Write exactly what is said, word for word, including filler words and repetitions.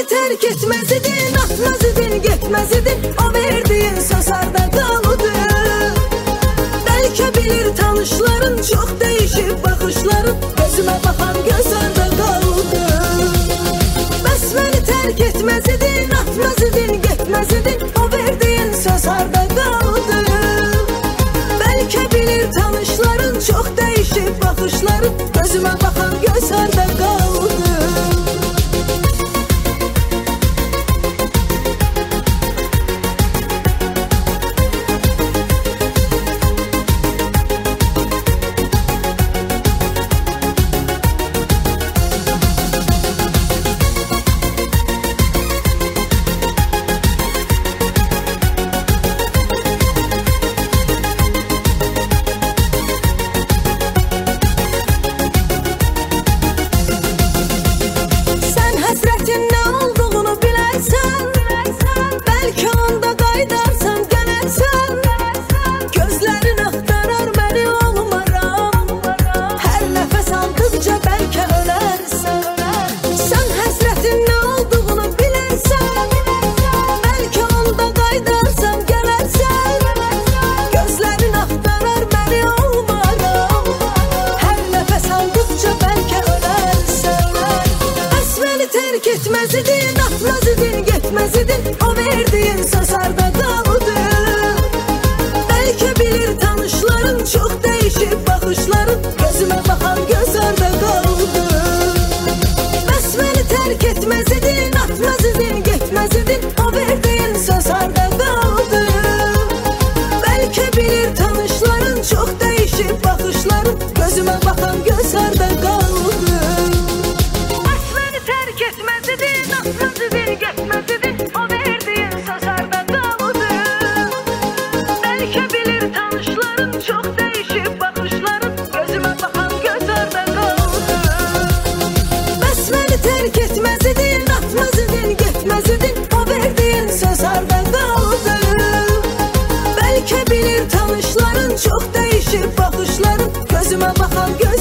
beni terk etmez idin, atmaz idin, gitmez idin. O verdiğin sözlerde kalıdı. Belki bilir tanışların, çok değişik bakışların. Gözüme bakan gözlerde kalıdı. Bəs beni terk etmez idin, atmaz idin, gitmez idin. O verdiğin sözlerde kalıdı. Belki bilir tanışların, çok değişik bakışların. Gözüme bakan gözlerde kalıdı. Terk etmez idin, atmaz idin, gitmez idin. O verdiğin sözlerde kalıdı. Belki bilir tanışların, çok değişik bakışların. Gözüme bakan gözlerde kalıdı. Bəs beni terk etmez idin, atmaz idin, gitmez idin. O verdiğin sözlerde kalıdı. Belki bilir tanışların, çok değişik bakışların. Gözüme bakan gözlerde kalıdı. Gitmez idin, atmaz idin, gitmez idin. O verdiğin sözlerde kalıdı. Belki bilir tanışların, çok değişik bakışların. Gözüme bakan gözlerde kalıdı. Bəs beni terk etmez idin, atmaz idin, gitmez idin. O verdiğin sözlerde kalıdı. Belki bilir tanışların, çok değişik bakışların. Gözüme bakan gözlerde kalıdı.